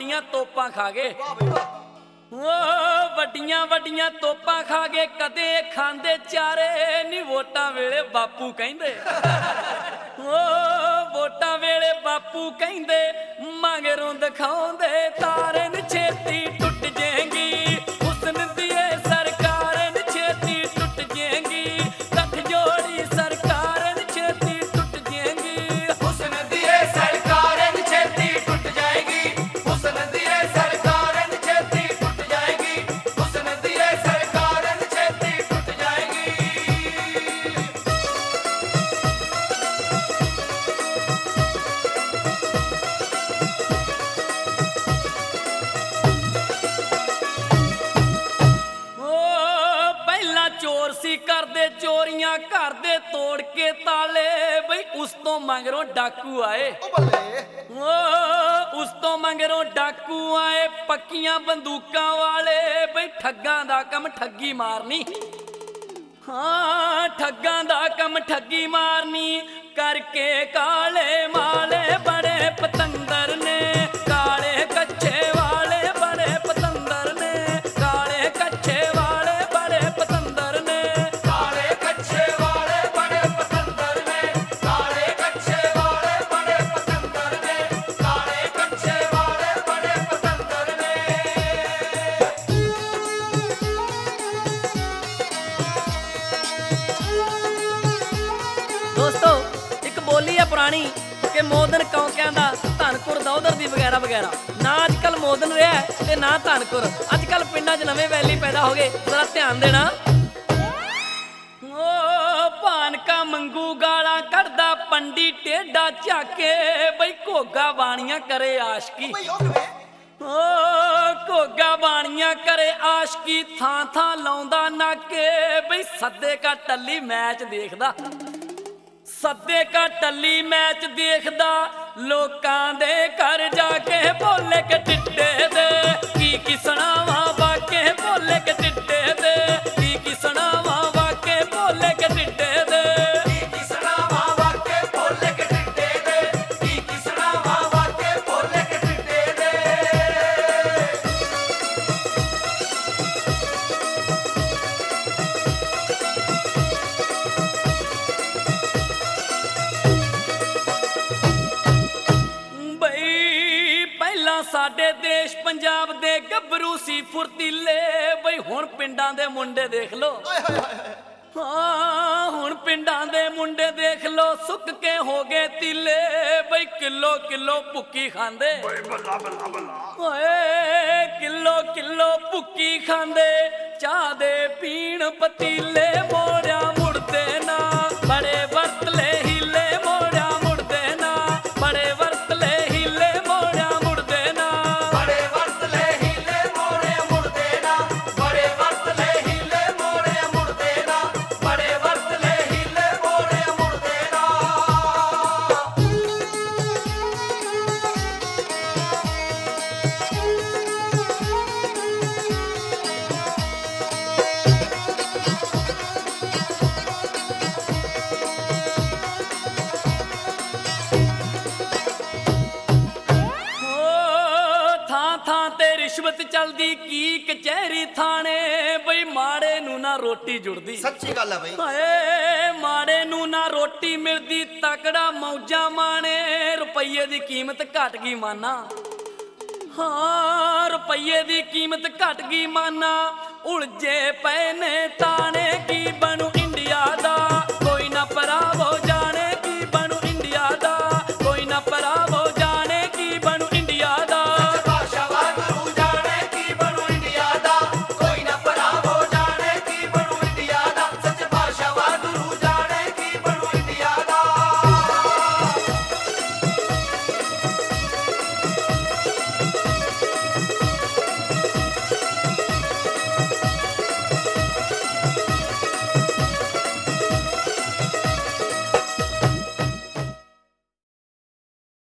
वड्डियां तोपां खा गए वड्डियां वड्डियां तोपां खा गए कदे खांदे चारे नी वोटां वेले बापू कहिंदे वोटां वेले बापू कहिंदे मगरों दिखाउंदे तारे नी छेती टुट जाएंगी हुस्न दिए सरकार नी छेती टुट जाएंगी गठ जोड़ी सरकार नी छेती टुट जाएंगी हुस्न दिए सरकार नी छेती टुट जाएगी हुस्न दिए सरकार नी छेती टुट जाएगी हुस्न दिए सरकार नी छेती टुट जाएगी। चोर सी करदे चोरियां घर दे तोड़ के ताले बई उस तो मगरों डाकू आए उस तो मगरों डाकू आए पक्कियां बंदूकां वाले बई ठग्गां दा कम ठगी मारनी हाँ ठग्गां दा कम ठगी मारनी करके काले माले बड़े पतंदर ने काले कच्चे वाले बड़े पतंदर ने काले कच्चे वाले बड़े पतंदर ने काले कच्चे वाले बड़े पतंदर ने काले कच्चे वाले बड़े पतंदर ने काले कच्चे वाले बड़े पतंदर ने। दोस्तों एक बोली है पुरानी कि मोदन कौंकियां दा धनकुर दौधर दी वगैरह वगैरह ना अजकल मोदन रहा ते ना धनकुर अजकल पिंडां च नवे वैली पैदा हो गए जरा ध्यान देना भानका मंगू गाला कढ़दा पंडी टेढ़ा झाके बई घोगा बाणियां करे आशकी घोगा बाणियां करे आशकी थां थां लाउंदा नाके बई सद्दे का टल्ली मैच देखदा सद्दे का टल्ली मैच देखदा लोकां दे घर जाके बोले के टिड्डे दे की सुनावा वाके बोले के टिड्डे दे की सुनावा वाके बोले के टिड्डे दे की सुनावा वाके बोले के टिड्डे दे की सुनावा वाके बोले के टिड्डे दे। साडे देश पंजाब दे गभरू सी फुर्तीले बई हुण पिंडां दे मुंडे देख लो हाँ हुण पिंडां दे मुंडे देख लो सुक के हो गए तीले बई किलो किलो भुक्की खांदे किलो किलो भुक्की खांदे चाह दे पीण पतीले मोड़िया मुड़दे ना बड़े वर्तले हिले मोड़िया मुड़दे ना बड़े वर्तले हिले मोड़िया मुड़दे ना बड़े वर्तले हिले मोड़े मुड़दे ना बड़े वर्तले हिले मोड़े मुड़दे ना बड़े वर्तले हिले मोड़े मुड़दे ना। रिश्वत चलदी की कचहरी थाने बई माड़े नू ना रोटी जुड़दी सच्ची गल है भाई हाए माड़े नू ना रोटी मिलदी तकड़ा मौजा माने रुपये दी कीमत घट गई माना हाँ रुपये दी कीमत घट गई माना उलझे पे ने ताने की बनू